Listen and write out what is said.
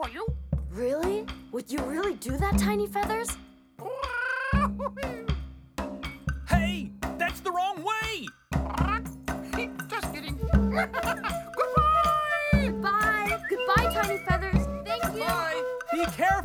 for you. Really? Would you really do that, Tiny Feathers? Hey, that's the wrong way! Just kidding. Goodbye! Goodbye. Goodbye, Tiny Feathers. Thank you. Bye! Be careful!